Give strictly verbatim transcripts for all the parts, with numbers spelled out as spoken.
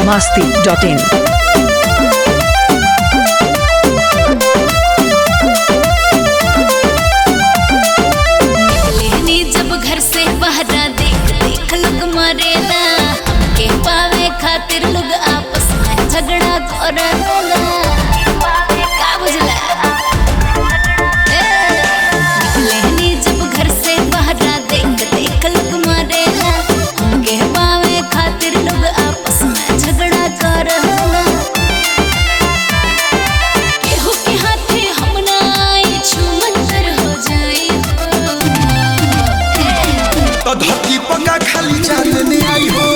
masti dot in. निकले जब घर से बहरा देख देख लोग मरेला, के पावे खातिर लोग आपस में झगड़ा करेला। का बुझला? निकले जब घर से बहरा देख देख लोग मरेला, के पावे खातिर लोग आपस में झगड़ा करेला। केहू के हाथे हम ना आए छुमंतर हो जाए। तो धरती पका खाली जाने आई हो,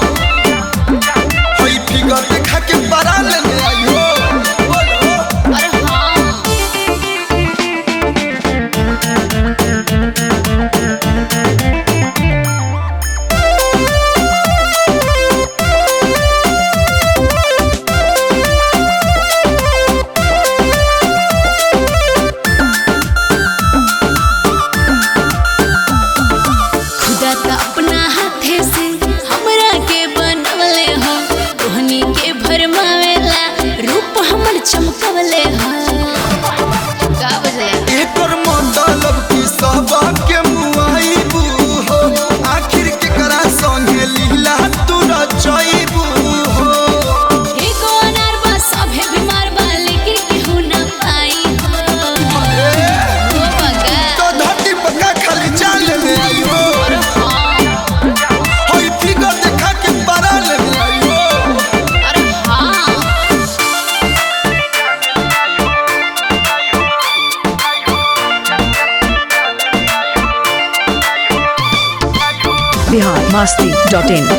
होई फिगर देखा के बड़ा लेने आई हो। अरे हाँ खुदा तो अपना हाथे से हमरा के बनवले हो, तोहनी के भरमावेला रूप हमर चमकवले हो। का बजले? एकर मतलब की सब के मुआइबू हो, आखिर के करा संगे लीला तू रचइबू हो। एको अनार बा सभे बीमार बा लेकिन केहू ना पाई हो। हो बगा। तो धरती पका खाली जाने आई हो, अरे हाँ होई फिगर देखा के बड़ा लेने आई हो। अरे हाँ Bihar masti dot in.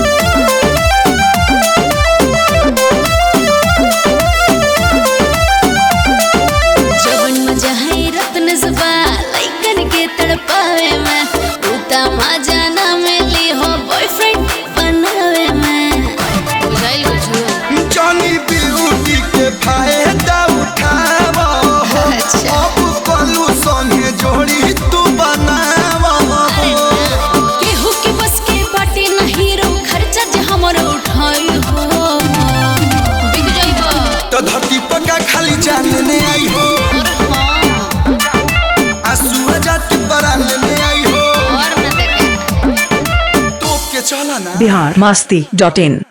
जवन मजा है रत्न जुबा लइकन के तड़पावे में, उता मजा ना मिली हो बॉयफ्रेंड बनावे में। बुझाइल कुछ? जानी ब्यूटी के फायदा उठावा, अच्छा। अब कलू संगे जोड़ी तू बनावा। केहू के बस के बाटे ना हीरो, खर्चा जे हमरो उठाई हो। बिक जाइबा। तो धरती पका खाली जाने आई हो, अरे हाँ आंसू जात बड़ा लेने आई हो। और ना देखे। तो के चला ना Bihar masti dot in.